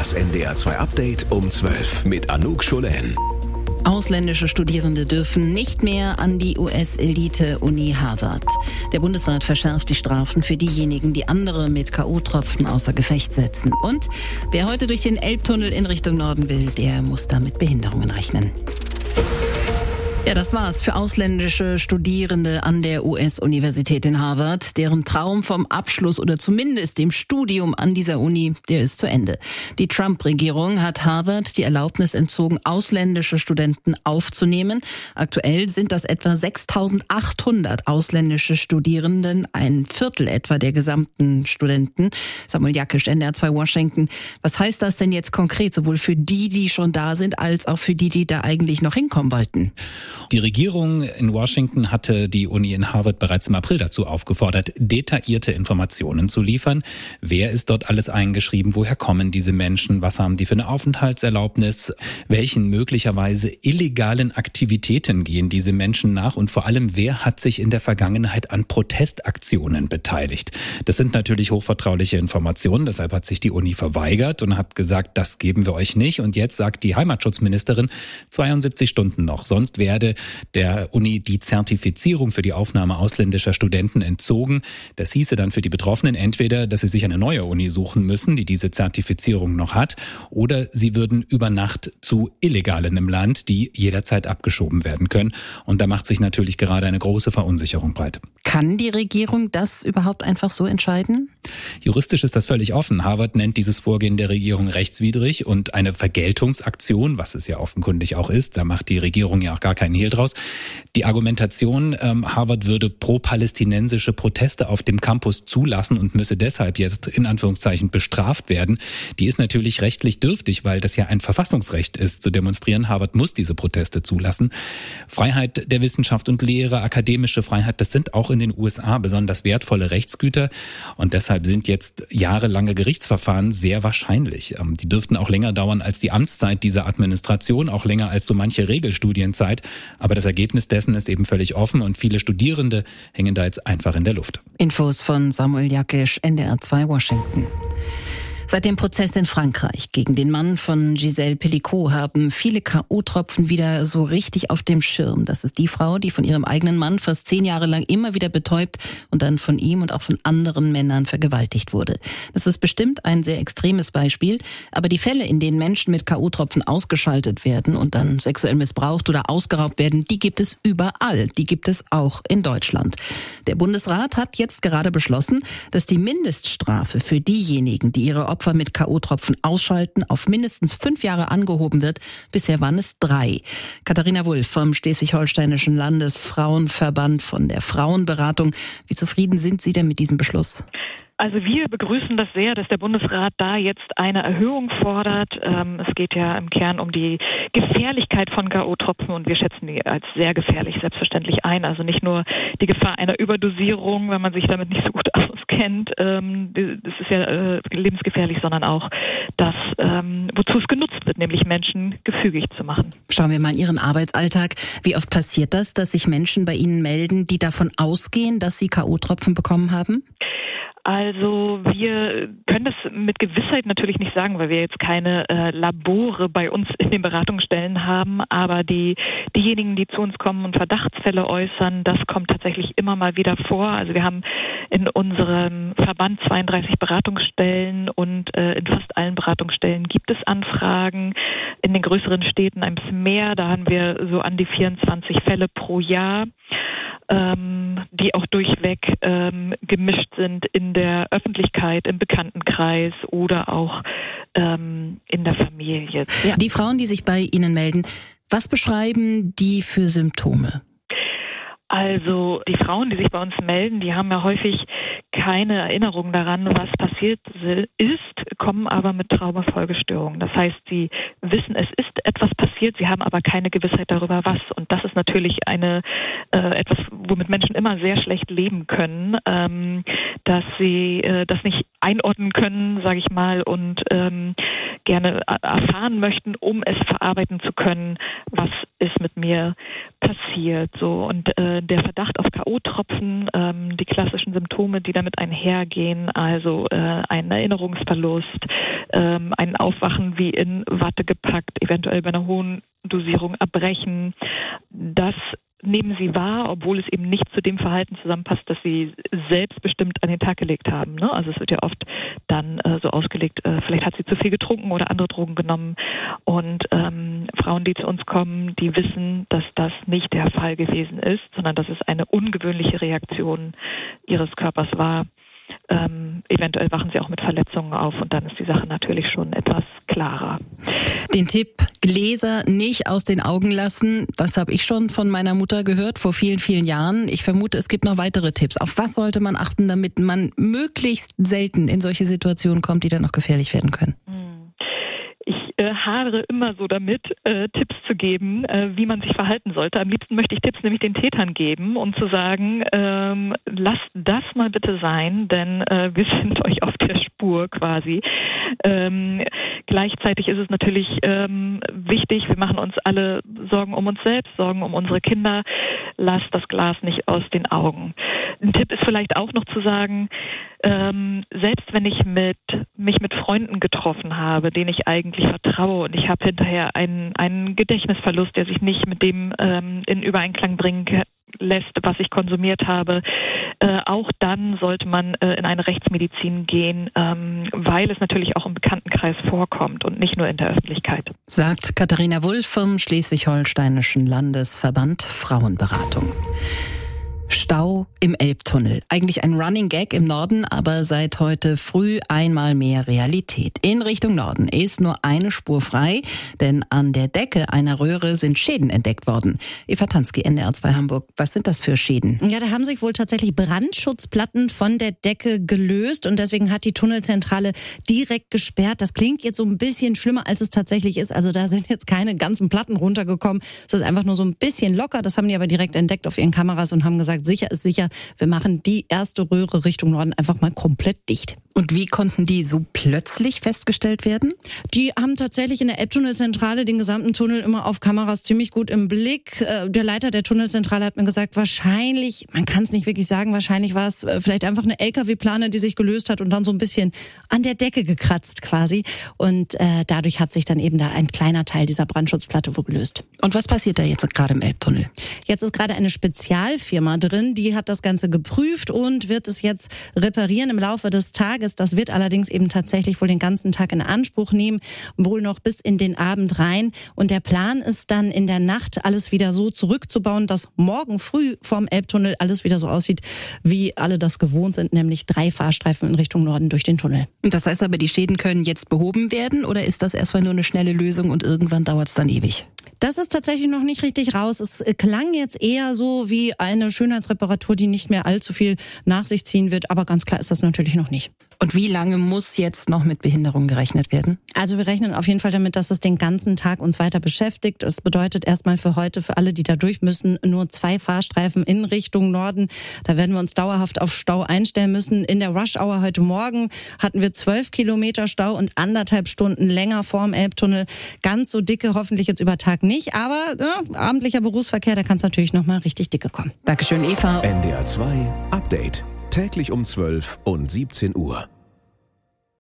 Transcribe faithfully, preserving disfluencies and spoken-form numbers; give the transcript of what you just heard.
Das N D R zwei Update um zwölf mit Anouk Scholen. Ausländische Studierende dürfen nicht mehr an die U S-Elite-Uni Harvard. Der Bundesrat verschärft die Strafen für diejenigen, die andere mit K O-Tropfen außer Gefecht setzen. Und wer heute durch den Elbtunnel in Richtung Norden will, der muss da mit Behinderungen rechnen. Ja, das war's für ausländische Studierende an der U S-Universität in Harvard. Deren Traum vom Abschluss oder zumindest dem Studium an dieser Uni, der ist zu Ende. Die Trump-Regierung hat Harvard die Erlaubnis entzogen, ausländische Studenten aufzunehmen. Aktuell sind das etwa sechstausendachthundert ausländische Studierenden, ein Viertel etwa der gesamten Studenten. Samuel Jakisch, N D R zwei Washington. Was heißt das denn jetzt konkret, sowohl für die, die schon da sind, als auch für die, die da eigentlich noch hinkommen wollten? Die Regierung in Washington hatte die Uni in Harvard bereits im April dazu aufgefordert, detaillierte Informationen zu liefern. Wer ist dort alles eingeschrieben? Woher kommen diese Menschen? Was haben die für eine Aufenthaltserlaubnis? Welchen möglicherweise illegalen Aktivitäten gehen diese Menschen nach? Und vor allem, wer hat sich in der Vergangenheit an Protestaktionen beteiligt? Das sind natürlich hochvertrauliche Informationen. Deshalb hat sich die Uni verweigert und hat gesagt, das geben wir euch nicht. Und jetzt sagt die Heimatschutzministerin, zweiundsiebzig Stunden noch. Sonst werde der Uni die Zertifizierung für die Aufnahme ausländischer Studenten entzogen. Das hieße dann für die Betroffenen entweder, dass sie sich eine neue Uni suchen müssen, die diese Zertifizierung noch hat, oder sie würden über Nacht zu Illegalen im Land, die jederzeit abgeschoben werden können. Und da macht sich natürlich gerade eine große Verunsicherung breit. Kann die Regierung das überhaupt einfach so entscheiden? Juristisch ist das völlig offen. Harvard nennt dieses Vorgehen der Regierung rechtswidrig und eine Vergeltungsaktion, was es ja offenkundig auch ist. Da macht die Regierung ja auch gar keinen Hehl draus. Die Argumentation, ähm, Harvard würde pro-palästinensische Proteste auf dem Campus zulassen und müsse deshalb jetzt in Anführungszeichen bestraft werden, die ist natürlich rechtlich dürftig, weil das ja ein Verfassungsrecht ist, zu demonstrieren. Harvard muss diese Proteste zulassen. Freiheit der Wissenschaft und Lehre, akademische Freiheit, das sind auch in den U S A besonders wertvolle Rechtsgüter und deshalb sind jetzt jahrelange Gerichtsverfahren sehr wahrscheinlich. Ähm, die dürften auch länger dauern als die Amtszeit dieser Administration, auch länger als so manche Regelstudienzeit. Aber das Ergebnis dessen ist eben völlig offen und viele Studierende hängen da jetzt einfach in der Luft. Infos von Samuel Jakisch, N D R zwei Washington. Seit dem Prozess in Frankreich gegen den Mann von Gisèle Pelicot haben viele K O-Tropfen wieder so richtig auf dem Schirm. Das ist die Frau, die von ihrem eigenen Mann fast zehn Jahre lang immer wieder betäubt und dann von ihm und auch von anderen Männern vergewaltigt wurde. Das ist bestimmt ein sehr extremes Beispiel, aber die Fälle, in denen Menschen mit K O-Tropfen ausgeschaltet werden und dann sexuell missbraucht oder ausgeraubt werden, die gibt es überall. Die gibt es auch in Deutschland. Der Bundesrat hat jetzt gerade beschlossen, dass die Mindeststrafe für diejenigen, die ihre Opfer mit K O-Tropfen ausschalten, auf mindestens fünf Jahre angehoben wird. Bisher waren es drei. Katharina Wulff vom Schleswig-Holsteinischen Landesfrauenverband von der Frauenberatung. Wie zufrieden sind Sie denn mit diesem Beschluss? Also wir begrüßen das sehr, dass der Bundesrat da jetzt eine Erhöhung fordert. Ähm, es geht ja im Kern um die Gefährlichkeit von K O-Tropfen und wir schätzen die als sehr gefährlich selbstverständlich ein. Also nicht nur die Gefahr einer Überdosierung, wenn man sich damit nicht so gut auskennt, ähm, das ist ja äh, lebensgefährlich, sondern auch das, ähm, wozu es genutzt wird, nämlich Menschen gefügig zu machen. Schauen wir mal in Ihren Arbeitsalltag. Wie oft passiert das, dass sich Menschen bei Ihnen melden, die davon ausgehen, dass sie K O-Tropfen bekommen haben? Also wir können das mit Gewissheit natürlich nicht sagen, weil wir jetzt keine äh, Labore bei uns in den Beratungsstellen haben, aber die diejenigen, die zu uns kommen und Verdachtsfälle äußern, das kommt tatsächlich immer mal wieder vor. Also wir haben in unserem Verband zweiunddreißig Beratungsstellen und äh, in fast allen Beratungsstellen gibt es Anfragen. In den größeren Städten ein bisschen mehr, da haben wir so an die vierundzwanzig Fälle pro Jahr, ähm, die auch durchweg ähm, gemischt sind in der Öffentlichkeit, im Bekanntenkreis oder auch ähm, in der Familie. Ja. Die Frauen, die sich bei Ihnen melden, was beschreiben die für Symptome? Also die Frauen, die sich bei uns melden, die haben ja häufig keine Erinnerung daran, was passiert ist, kommen aber mit Traumafolgestörungen. Das heißt, sie wissen, es ist etwas passiert, sie haben aber keine Gewissheit darüber, was. Und das ist natürlich eine äh, etwas, womit Menschen immer sehr schlecht leben können, ähm, dass sie äh, das nicht einordnen können, sage ich mal, und ähm, gerne erfahren möchten, um es verarbeiten zu können, was ist mit mir passiert. So und äh, der Verdacht auf K O-Tropfen, ähm, die klassischen Symptome, die damit einhergehen, also äh, ein Erinnerungsverlust, ähm, ein Aufwachen wie in Watte gepackt, eventuell bei einer hohen Dosierung erbrechen, das nehmen sie wahr, obwohl es eben nicht zu dem Verhalten zusammenpasst, das sie selbstbestimmt an den Tag gelegt haben. Ne? Also es wird ja oft dann äh, so ausgelegt, äh, vielleicht hat sie zu viel getrunken oder andere Drogen genommen. Und ähm, Frauen, die zu uns kommen, die wissen, dass das nicht der Fall gewesen ist, sondern dass es eine ungewöhnliche Reaktion ihres Körpers war. Ähm, eventuell wachen sie auch mit Verletzungen auf und dann ist die Sache natürlich schon etwas klarer. Den Tipp, Gläser nicht aus den Augen lassen, das habe ich schon von meiner Mutter gehört vor vielen, vielen Jahren. Ich vermute, es gibt noch weitere Tipps. Auf was sollte man achten, damit man möglichst selten in solche Situationen kommt, die dann noch gefährlich werden können? Ich äh, hadere immer so damit, äh, Tipps zu geben, äh, wie man sich verhalten sollte. Am liebsten möchte ich Tipps nämlich den Tätern geben, um zu sagen, ähm, lasst das mal bitte sein, denn äh, wir sind euch auf der Spur quasi. Ähm, gleichzeitig ist es natürlich ähm, wichtig, wir machen uns alle Sorgen um uns selbst, Sorgen um unsere Kinder. Lasst das Glas nicht aus den Augen. Ein Tipp ist vielleicht auch noch zu sagen, ähm, selbst wenn ich mit, mich mit Freunden getroffen habe, denen ich eigentlich vertraue und ich habe hinterher einen, einen Gedächtnisverlust, der sich nicht mit dem ähm, in Übereinklang bringen lässt, was ich konsumiert habe, äh, auch dann sollte man äh, in eine Rechtsmedizin gehen, ähm, weil es natürlich auch im Bekanntenkreis vorkommt und nicht nur in der Öffentlichkeit. Sagt Katharina Wulff vom Schleswig-Holsteinischen Landesverband Frauenberatung. Stau im Elbtunnel. Eigentlich ein Running Gag im Norden, aber seit heute früh einmal mehr Realität. In Richtung Norden ist nur eine Spur frei, denn an der Decke einer Röhre sind Schäden entdeckt worden. Eva Tansky, N D R zwei Hamburg. Was sind das für Schäden? Ja, da haben sich wohl tatsächlich Brandschutzplatten von der Decke gelöst und deswegen hat die Tunnelzentrale direkt gesperrt. Das klingt jetzt so ein bisschen schlimmer, als es tatsächlich ist. Also da sind jetzt keine ganzen Platten runtergekommen. Es ist einfach nur so ein bisschen locker. Das haben die aber direkt entdeckt auf ihren Kameras und haben gesagt, sicher ist sicher, wir machen die erste Röhre Richtung Norden einfach mal komplett dicht. Und wie konnten die so plötzlich festgestellt werden? Die haben tatsächlich in der Elbtunnelzentrale den gesamten Tunnel immer auf Kameras ziemlich gut im Blick. Der Leiter der Tunnelzentrale hat mir gesagt, wahrscheinlich, man kann es nicht wirklich sagen, wahrscheinlich war es vielleicht einfach eine L K W-Plane, die sich gelöst hat und dann so ein bisschen an der Decke gekratzt quasi. Und äh, dadurch hat sich dann eben da ein kleiner Teil dieser Brandschutzplatte wohl gelöst. Und was passiert da jetzt gerade im Elbtunnel? Jetzt ist gerade eine Spezialfirma drin, die hat das Ganze geprüft und wird es jetzt reparieren im Laufe des Tages. Das wird allerdings eben tatsächlich wohl den ganzen Tag in Anspruch nehmen, wohl noch bis in den Abend rein. Und der Plan ist dann in der Nacht alles wieder so zurückzubauen, dass morgen früh vorm Elbtunnel alles wieder so aussieht, wie alle das gewohnt sind, nämlich drei Fahrstreifen in Richtung Norden durch den Tunnel. Das heißt aber, die Schäden können jetzt behoben werden oder ist das erstmal nur eine schnelle Lösung und irgendwann dauert es dann ewig? Das ist tatsächlich noch nicht richtig raus. Es klang jetzt eher so wie eine Schönheitsreparatur, die nicht mehr allzu viel nach sich ziehen wird. Aber ganz klar ist das natürlich noch nicht. Und wie lange muss jetzt noch mit Behinderung gerechnet werden? Also wir rechnen auf jeden Fall damit, dass es den ganzen Tag uns weiter beschäftigt. Das bedeutet erstmal für heute, für alle, die da durch müssen, nur zwei Fahrstreifen in Richtung Norden. Da werden wir uns dauerhaft auf Stau einstellen müssen. In der Rush-Hour heute Morgen hatten wir zwölf Kilometer Stau und anderthalb Stunden länger vorm Elbtunnel. Ganz so dicke hoffentlich jetzt über Tag nicht, aber ja, abendlicher Berufsverkehr, da kann es natürlich nochmal richtig dicke kommen. Dankeschön, Eva. N D R zwei Update. Täglich um zwölf und siebzehn Uhr.